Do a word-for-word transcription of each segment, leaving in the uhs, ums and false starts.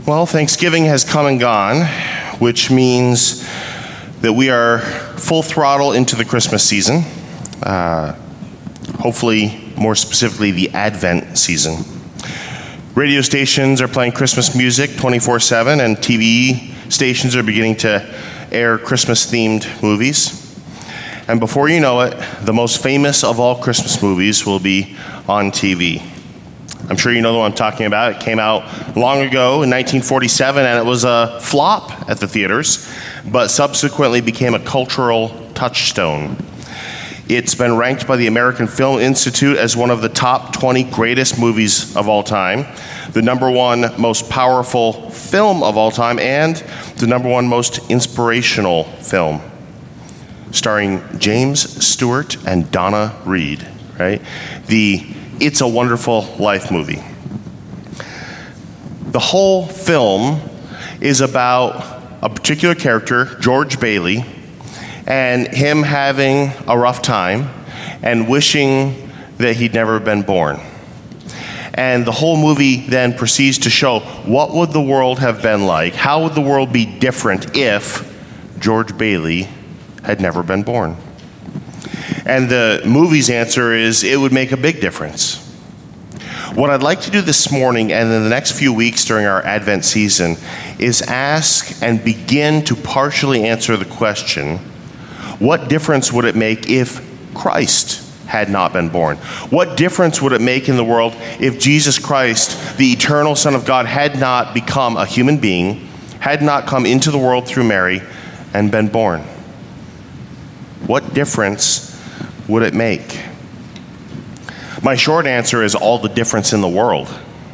Well, Thanksgiving has come and gone, which means that we are full throttle into the Christmas season, uh, hopefully more specifically the Advent season. Radio stations are playing Christmas music twenty-four seven, and T V stations are beginning to air Christmas-themed movies. And before you know it, the most famous of all Christmas movies will be on T V. I'm sure you know the one I'm talking about. It came out long ago in nineteen forty-seven, and it was a flop at the theaters, but subsequently became a cultural touchstone. It's been ranked by the American Film Institute as one of the top twenty greatest movies of all time, the number one most powerful film of all time, and the number one most inspirational film, starring James Stewart and Donna Reed, right? The It's a Wonderful Life movie. The whole film is about a particular character, George Bailey, and him having a rough time and wishing that he'd never been born. And the whole movie then proceeds to show what would the world have been like, how would the world be different if George Bailey had never been born. And the movie's answer is it would make a big difference. What I'd like to do this morning and in the next few weeks during our Advent season is ask and begin to partially answer the question, what difference would it make if Christ had not been born? What difference would it make in the world if Jesus Christ, the eternal Son of God, had not become a human being, had not come into the world through Mary and been born? What difference would it make? My short answer is all the difference in the world.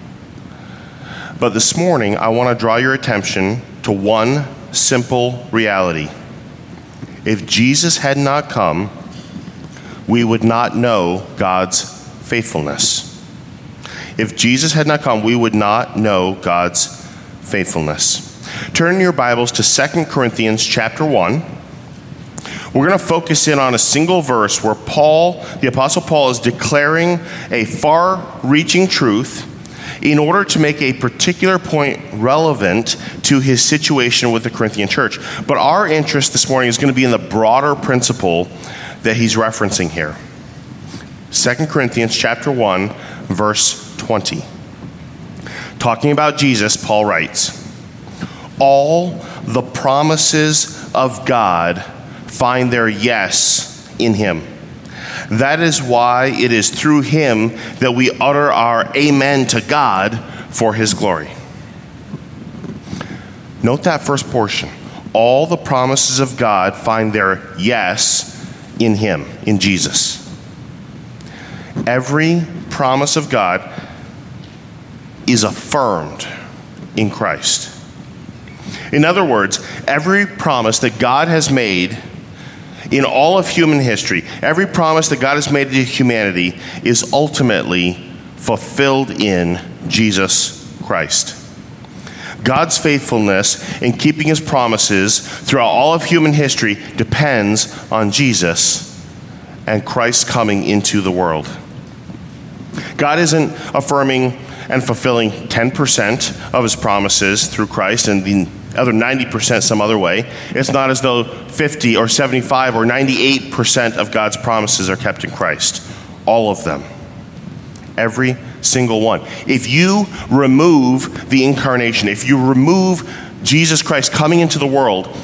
But this morning, I want to draw your attention to one simple reality. If Jesus had not come, we would not know God's faithfulness. If Jesus had not come, we would not know God's faithfulness. Turn your Bibles to Second Corinthians chapter one. We're going to focus in on a single verse where Paul, the Apostle Paul, is declaring a far-reaching truth in order to make a particular point relevant to his situation with the Corinthian church. But our interest this morning is going to be in the broader principle that he's referencing here. Second Corinthians chapter one, verse twenty. Talking about Jesus, Paul writes, "All the promises of God find their yes in him. That is why it is through him that we utter our amen to God for his glory." Note that first portion. All the promises of God find their yes in him, in Jesus. Every promise of God is affirmed in Christ. In other words, every promise that God has made in all of human history, every promise that God has made to humanity is ultimately fulfilled in Jesus Christ. God's faithfulness in keeping his promises throughout all of human history depends on Jesus and Christ coming into the world. God isn't affirming and fulfilling ten percent of his promises through Christ and the other ninety percent some other way. It's not as though fifty or seventy-five or ninety-eight percent of God's promises are kept in Christ. All of them. Every single one. If you remove the incarnation, if you remove Jesus Christ coming into the world,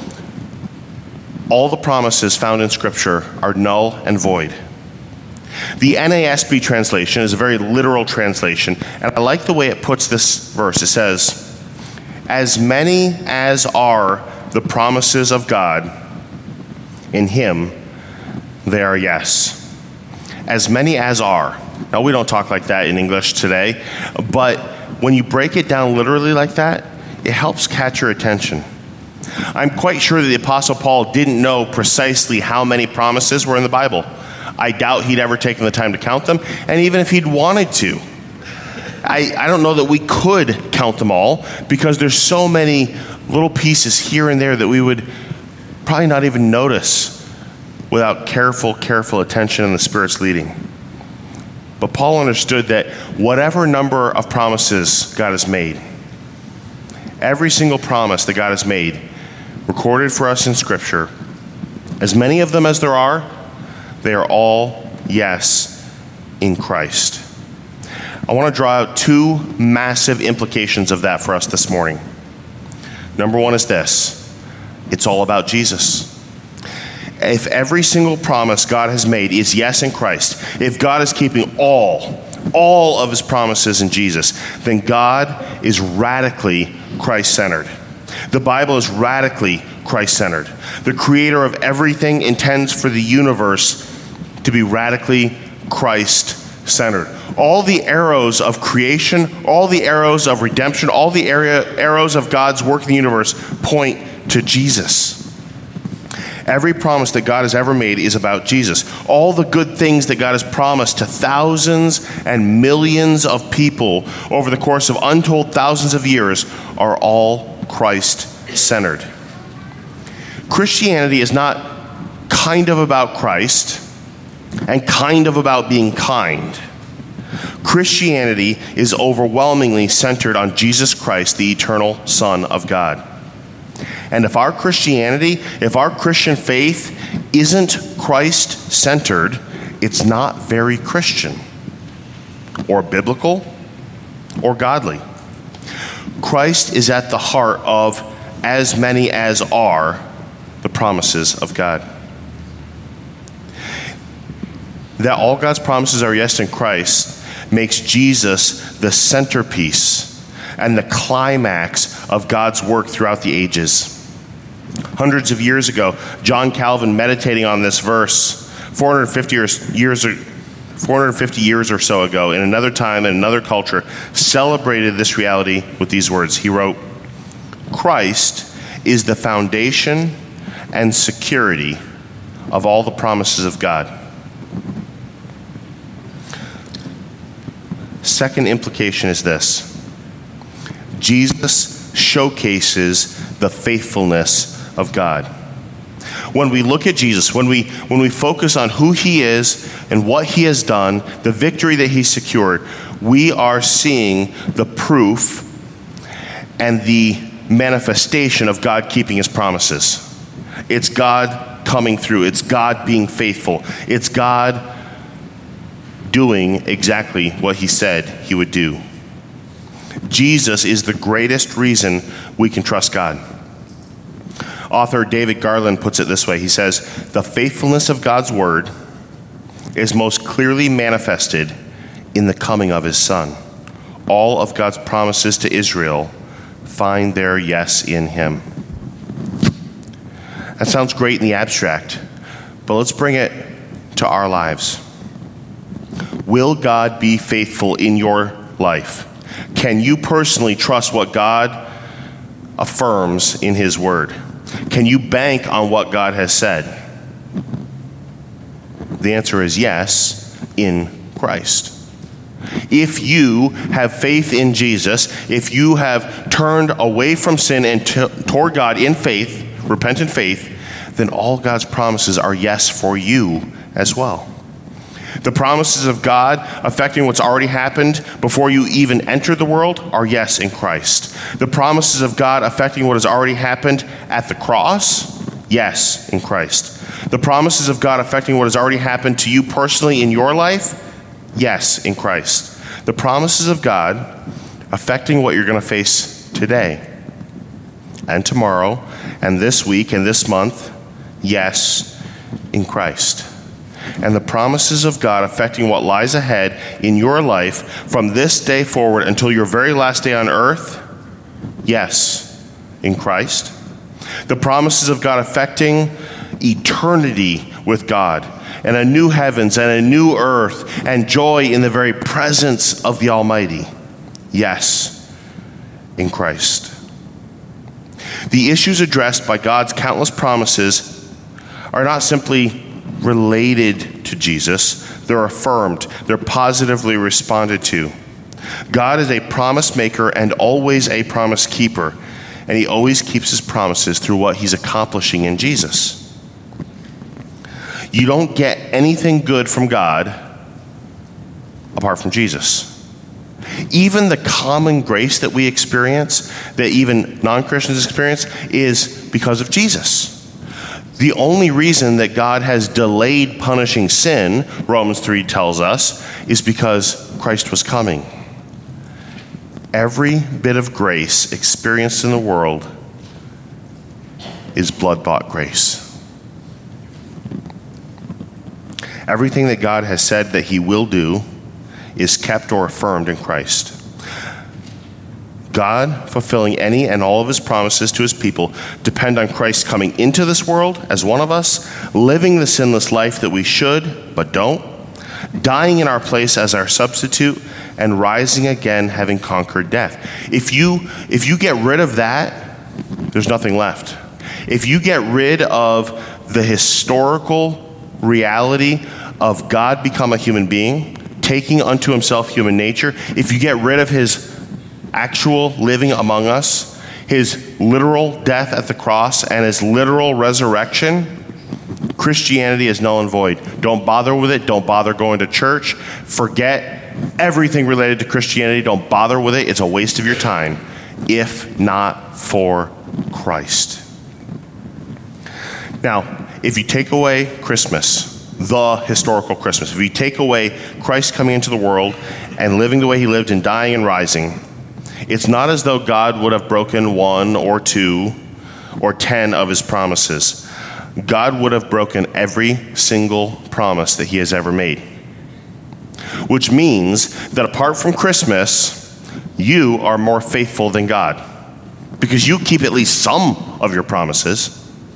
all the promises found in Scripture are null and void. The N A S B translation is a very literal translation, and I like the way it puts this verse. It says, "As many as are the promises of God, in him they are yes." As many as are. Now, we don't talk like that in English today, but when you break it down literally like that, it helps catch your attention. I'm quite sure that the Apostle Paul didn't know precisely how many promises were in the Bible. I doubt he'd ever taken the time to count them, and even if he'd wanted to, I, I don't know that we could count them all, because there's so many little pieces here and there that we would probably not even notice without careful, careful attention and the Spirit's leading. But Paul understood that whatever number of promises God has made, Every single promise that God has made, recorded for us in Scripture, as many of them as there are, they are all yes in Christ. I want to draw out two massive implications of that for us this morning. Number one is this: it's all about Jesus. If every single promise God has made is yes in Christ, if God is keeping all, all of his promises in Jesus, then God is radically Christ-centered. The Bible is radically Christ-centered. The creator of everything intends for the universe to be radically Christ-centered. All the arrows of creation, all the arrows of redemption, all the area, arrows of God's work in the universe point to Jesus. Every promise that God has ever made is about Jesus. All the good things that God has promised to thousands and millions of people over the course of untold thousands of years are all Christ-centered. Christianity is not kind of about Christ and kind of about being kind. Christianity is overwhelmingly centered on Jesus Christ, the eternal Son of God. And if our Christianity, if our Christian faith isn't Christ-centered, it's not very Christian or biblical or godly. Christ is at the heart of as many as are the promises of God. That all God's promises are yes in Christ makes Jesus the centerpiece and the climax of God's work throughout the ages. Hundreds of years ago, John Calvin, meditating on this verse, four hundred fifty years, years or four hundred fifty years or so ago, in another time, in another culture, celebrated this reality with these words. He wrote, "Christ is the foundation and security of all the promises of God." Second implication is this: Jesus showcases the faithfulness of God. When we look at Jesus, when we when we focus on who he is and what he has done, the victory that he secured, we are seeing the proof and the manifestation of God keeping his promises. It's God coming through. It's God being faithful. It's God doing exactly what he said he would do. Jesus is the greatest reason we can trust God. Author David Garland puts it this way. He says, "The faithfulness of God's word is most clearly manifested in the coming of his Son. All of God's promises to Israel find their yes in him." That sounds great in the abstract, but let's bring it to our lives. Will God be faithful in your life? Can you personally trust what God affirms in his word? Can you bank on what God has said? The answer is yes, in Christ. If you have faith in Jesus, if you have turned away from sin and t- toward God in faith, repentant faith, then all God's promises are yes for you as well. The promises of God affecting what's already happened before you even entered the world are yes in Christ. The promises of God affecting what has already happened at the cross, yes in Christ. The promises of God affecting what has already happened to you personally in your life, yes in Christ. The promises of God affecting what you're going to face today and tomorrow and this week and this month, yes in Christ. And the promises of God affecting what lies ahead in your life from this day forward until your very last day on earth, yes, in Christ. The promises of God affecting eternity with God and a new heavens and a new earth and joy in the very presence of the Almighty, yes, in Christ. The issues addressed by God's countless promises are not simply related to Jesus, they're affirmed, they're positively responded to. God is a promise maker and always a promise keeper, and he always keeps his promises through what he's accomplishing in Jesus. You don't get anything good from God apart from Jesus. Even the common grace that we experience, that even non-Christians experience, is because of Jesus. The only reason that God has delayed punishing sin, Romans three tells us, is because Christ was coming. Every bit of grace experienced in the world is blood-bought grace. Everything that God has said that he will do is kept or affirmed in Christ. God fulfilling any and all of his promises to his people depend on Christ coming into this world as one of us, living the sinless life that we should but don't, dying in our place as our substitute, and rising again having conquered death. If you if you get rid of that, there's nothing left. If you get rid of the historical reality of God become a human being, taking unto himself human nature, if you get rid of his actual living among us, his literal death at the cross, and his literal resurrection, Christianity is null and void. Don't bother with it. Don't bother going to church. Forget everything related to Christianity. Don't bother with it. It's a waste of your time, if not for Christ. Now, if you take away Christmas, the historical Christmas, if you take away Christ coming into the world and living the way he lived and dying and rising, it's not as though God would have broken one or two or ten of his promises. God would have broken every single promise that he has ever made. Which means that apart from Christmas, you are more faithful than God, because you keep at least some of your promises.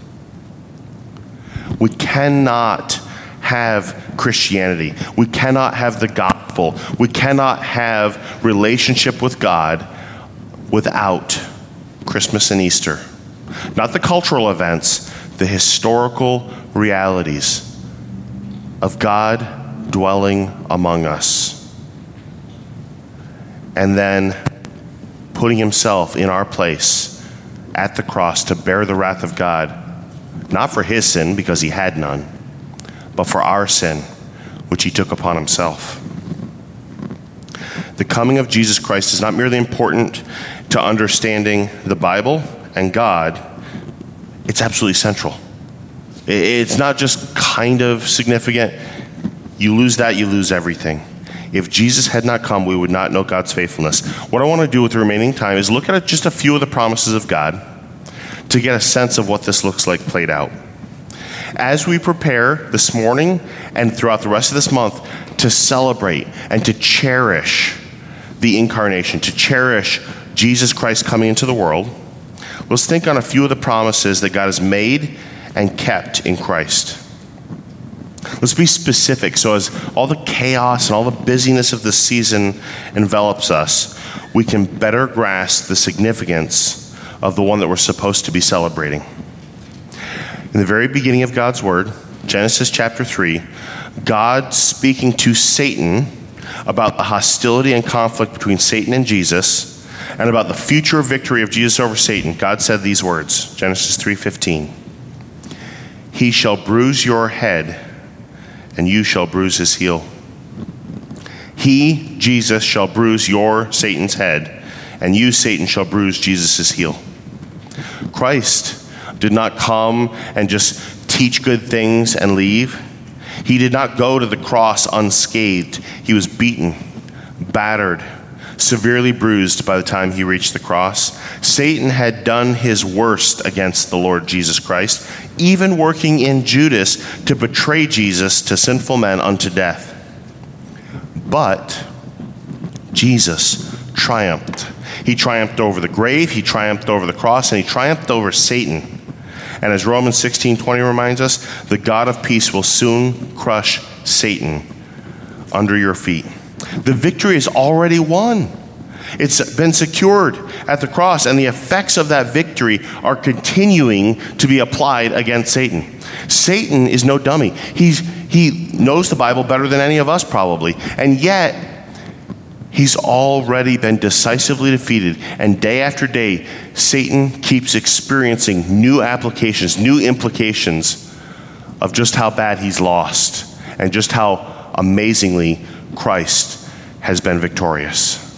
We cannot have Christianity. We cannot have the gospel. We cannot have relationship with God without Christmas and Easter. Not the cultural events, the historical realities of God dwelling among us. And then putting himself in our place at the cross to bear the wrath of God, not for his sin, because he had none, but for our sin, which he took upon himself. The coming of Jesus Christ is not merely important to understanding the Bible and God, it's absolutely central. It's not just kind of significant. You lose that, you lose everything. If Jesus had not come, we would not know God's faithfulness. What I want to do with the remaining time is look at just a few of the promises of God to get a sense of what this looks like played out. As we prepare this morning and throughout the rest of this month to celebrate and to cherish the incarnation, to cherish Jesus Christ coming into the world, let's think on a few of the promises that God has made and kept in Christ. Let's be specific, so as all the chaos and all the busyness of this season envelops us, we can better grasp the significance of the one that we're supposed to be celebrating. In the very beginning of God's word, Genesis chapter three, God speaking to Satan about the hostility and conflict between Satan and Jesus, and about the future victory of Jesus over Satan, God said these words, Genesis three fifteen. He shall bruise your head, and you shall bruise his heel. He, Jesus, shall bruise your, Satan's head, and you, Satan, shall bruise Jesus' heel. Christ did not come and just teach good things and leave. He did not go to the cross unscathed. He was beaten, battered, severely bruised by the time he reached the cross. Satan had done his worst against the Lord Jesus Christ, even working in Judas to betray Jesus to sinful men unto death. But Jesus triumphed. He triumphed over the grave, he triumphed over the cross, and he triumphed over Satan. And as Romans sixteen twenty reminds us, the God of peace will soon crush Satan under your feet. The victory is already won. It's been secured at the cross, and the effects of that victory are continuing to be applied against Satan. Satan is no dummy. He's, he knows the Bible better than any of us probably, and yet he's already been decisively defeated, and day after day, Satan keeps experiencing new applications, new implications of just how bad he's lost, and just how amazingly Christ has been victorious.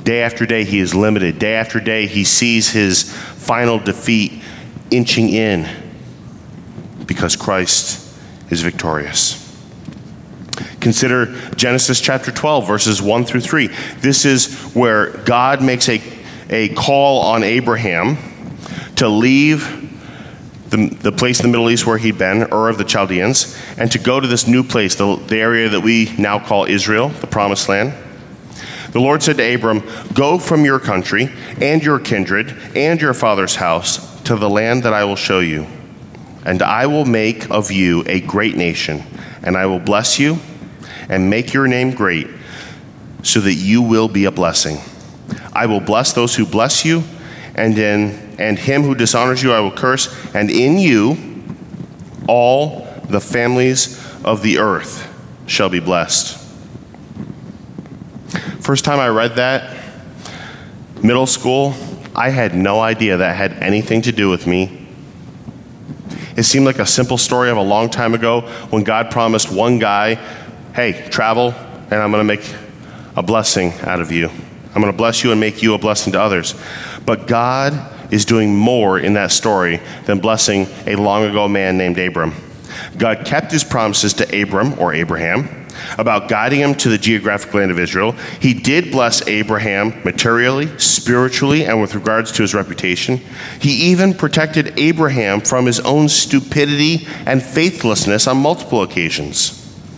Day after day, he is limited. Day after day, he sees his final defeat inching in because Christ is victorious. Consider Genesis chapter twelve, verses one through three. This is where God makes a, a call on Abraham to leave the, the place in the Middle East where he'd been, Ur of the Chaldeans, and to go to this new place, the, the area that we now call Israel, the Promised Land. The Lord said to Abram, "Go from your country and your kindred and your father's house to the land that I will show you. And I will make of you a great nation, and I will bless you and make your name great, so that you will be a blessing. I will bless those who bless you, and in and him who dishonors you I will curse, and in you all the families of the earth shall be blessed." First time I read that, middle school, I had no idea that had anything to do with me. It seemed like a simple story of a long time ago when God promised one guy, "Hey, travel, and I'm going to make a blessing out of you. I'm going to bless you and make you a blessing to others." But God is doing more in that story than blessing a long ago man named Abram. God kept his promises to Abram, or Abraham, about guiding him to the geographic land of Israel. He did bless Abraham materially, spiritually, and with regards to his reputation. He even protected Abraham from his own stupidity and faithlessness on multiple occasions.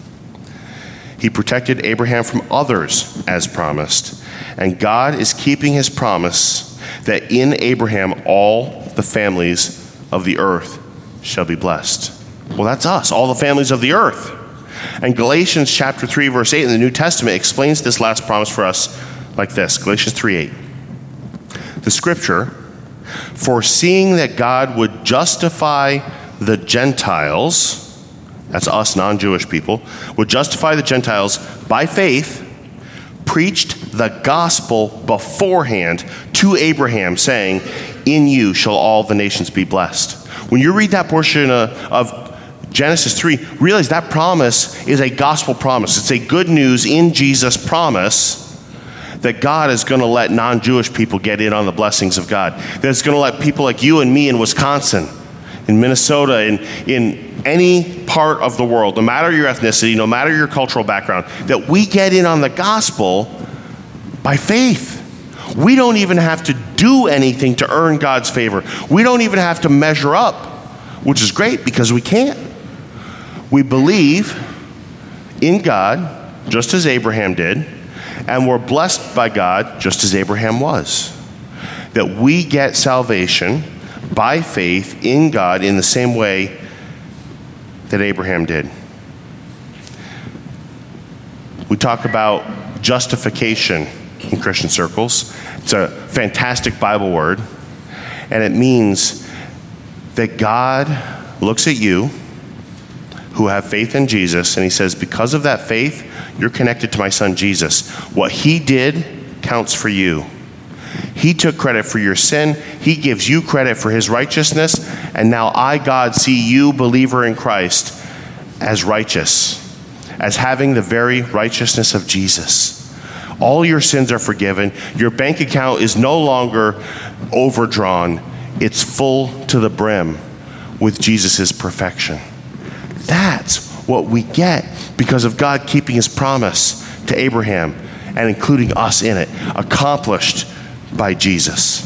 He protected Abraham from others as promised. And God is keeping his promise that in Abraham all the families of the earth shall be blessed. Well, that's us, all the families of the earth. And Galatians chapter three, verse eight in the New Testament explains this last promise for us like this. Galatians three eight. The scripture, foreseeing that God would justify the Gentiles, that's us non-Jewish people, would justify the Gentiles by faith, preached the gospel beforehand to Abraham, saying, "In you shall all the nations be blessed." When you read that portion of Genesis three, realize that promise is a gospel promise. It's a good news in Jesus promise that God is going to let non-Jewish people get in on the blessings of God. That it's going to let people like you and me in Wisconsin, in Minnesota, in, in any part of the world, no matter your ethnicity, no matter your cultural background, that we get in on the gospel by faith. We don't even have to do anything to earn God's favor. We don't even have to measure up, which is great because we can't. We believe in God, just as Abraham did, and we're blessed by God, just as Abraham was. That we get salvation by faith in God in the same way that Abraham did. We talk about justification in Christian circles. It's a fantastic Bible word, and it means that God looks at you who have faith in Jesus, and he says, because of that faith, you're connected to my son Jesus. What he did counts for you. He took credit for your sin. He gives you credit for his righteousness. And now I, God, see you, believer in Christ, as righteous, as having the very righteousness of Jesus. All your sins are forgiven. Your bank account is no longer overdrawn. It's full to the brim with Jesus' perfection. That's what we get because of God keeping his promise to Abraham and including us in it, accomplished by Jesus.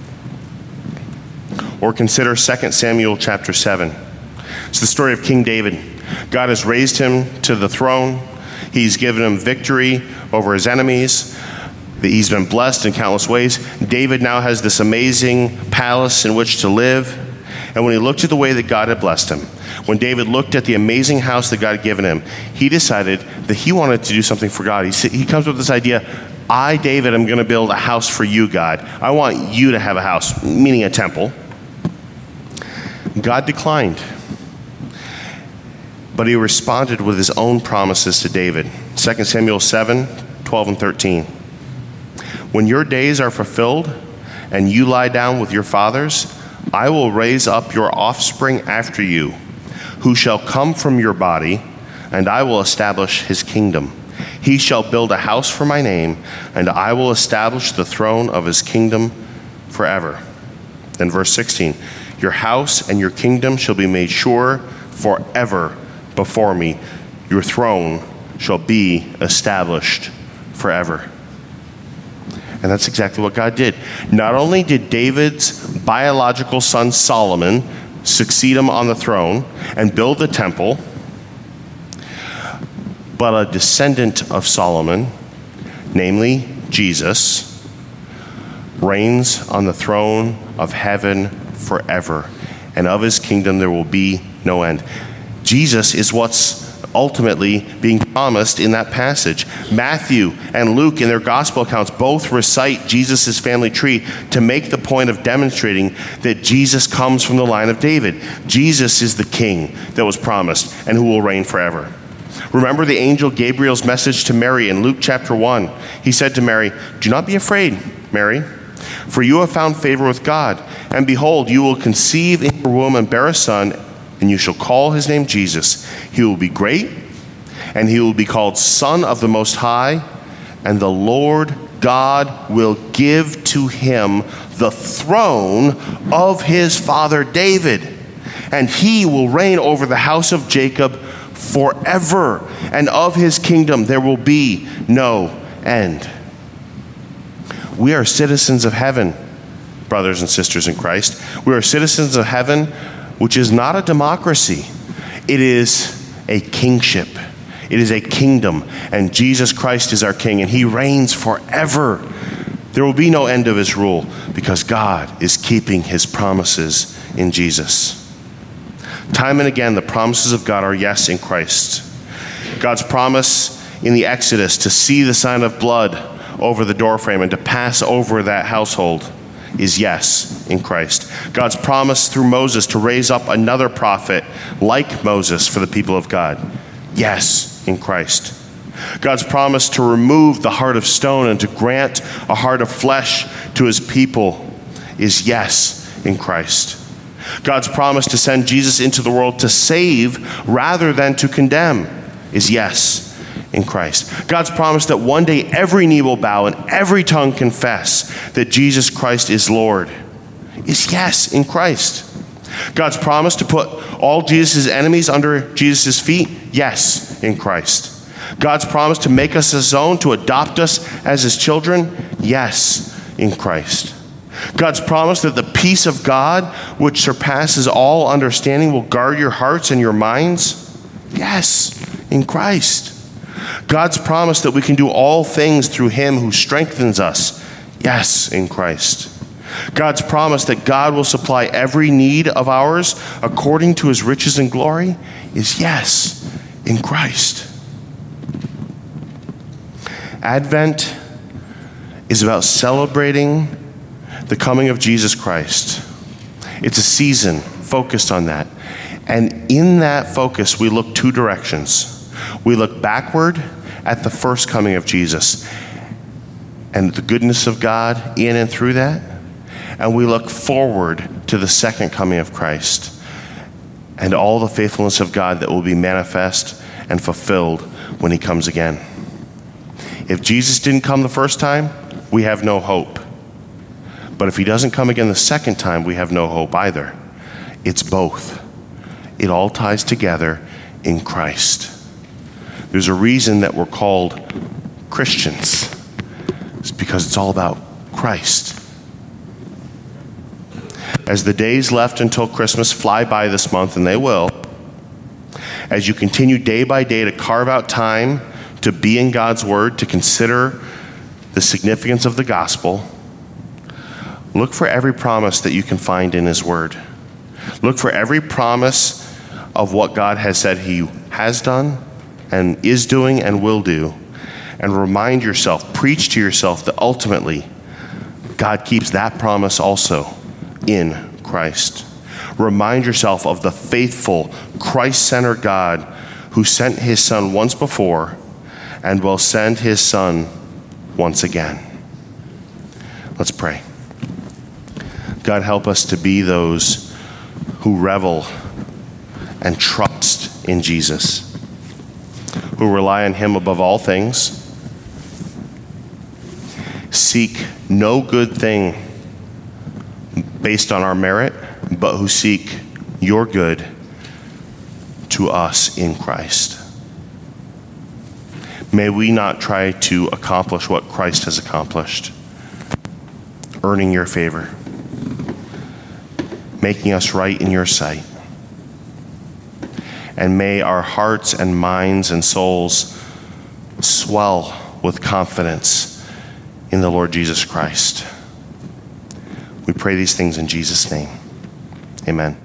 Or consider Second Samuel chapter seven. It's the story of King David. God has raised him to the throne. He's given him victory over his enemies. He's been blessed in countless ways. David now has this amazing palace in which to live. And when he looked at the way that God had blessed him, when David looked at the amazing house that God had given him, he decided that he wanted to do something for God. He, he comes with this idea, I, David, am going to build a house for you, God. I want you to have a house, meaning a temple. God declined. But he responded with his own promises to David. Second Samuel seven, twelve and thirteen. When your days are fulfilled and you lie down with your fathers, I will raise up your offspring after you, who shall come from your body, and I will establish his kingdom. He shall build a house for my name, and I will establish the throne of his kingdom forever. Then verse sixteen, your house and your kingdom shall be made sure forever before me. Your throne shall be established forever. And that's exactly what God did. Not only did David's biological son Solomon succeed him on the throne and build the temple, but a descendant of Solomon, namely Jesus, reigns on the throne of heaven forever, and of his kingdom there will be no end. Jesus is what's ultimately being promised in that passage. Matthew and Luke in their gospel accounts both recite Jesus' family tree to make the point of demonstrating that Jesus comes from the line of David. Jesus is the king that was promised and who will reign forever. Remember the angel Gabriel's message to Mary in Luke chapter one. He said to Mary, do not be afraid, Mary, for you have found favor with God. And behold, you will conceive in your womb and bear a son, and you shall call his name Jesus. He will be great, and he will be called Son of the Most High, and the Lord God will give to him the throne of his father David, and he will reign over the house of Jacob forever, and of his kingdom there will be no end. We are citizens of heaven, brothers and sisters in Christ. We are citizens of heaven, which is not a democracy. It is a kingship. It is a kingdom, and Jesus Christ is our king, and he reigns forever. There will be no end of his rule because God is keeping his promises in Jesus. Time and again, the promises of God are yes in Christ. God's promise in the Exodus to see the sign of blood over the doorframe and to pass over that household is yes in Christ. God's promise through Moses to raise up another prophet like Moses for the people of God, yes in Christ. God's promise to remove the heart of stone and to grant a heart of flesh to his people is yes in Christ. God's promise to send Jesus into the world to save rather than to condemn is yes in Christ. God's promise that one day every knee will bow and every tongue confess that Jesus Christ is Lord is yes in Christ. God's promise to put all Jesus' enemies under Jesus' feet, yes in Christ. God's promise to make us his own, to adopt us as his children, yes in Christ. God's promise that the peace of God, which surpasses all understanding, will guard your hearts and your minds, yes in Christ. God's promise that we can do all things through him who strengthens us, yes in Christ. God's promise that God will supply every need of ours according to his riches and glory is yes in Christ. Advent is about celebrating the coming of Jesus Christ. It's a season focused on that. And in that focus, we look two directions. We look backward at the first coming of Jesus and the goodness of God in and through that. And we look forward to the second coming of Christ and all the faithfulness of God that will be manifest and fulfilled when he comes again. If Jesus didn't come the first time, we have no hope. But if he doesn't come again the second time, we have no hope either. It's both. It all ties together in Christ. There's a reason that we're called Christians. It's because it's all about Christ. As the days left until Christmas fly by this month, and they will, as you continue day by day to carve out time to be in God's word, to consider the significance of the gospel, look for every promise that you can find in his word. Look for every promise of what God has said he has done and is doing and will do. And remind yourself, preach to yourself that ultimately God keeps that promise also in Christ. Remind yourself of the faithful, Christ-centered God who sent his son once before and will send his son once again. Let's pray. God, help us to be those who revel and trust in Jesus, who rely on him above all things, seek no good thing based on our merit, but who seek your good to us in Christ. May we not try to accomplish what Christ has accomplished, earning your favor, making us right in your sight. And may our hearts and minds and souls swell with confidence in the Lord Jesus Christ. We pray these things in Jesus' name. Amen.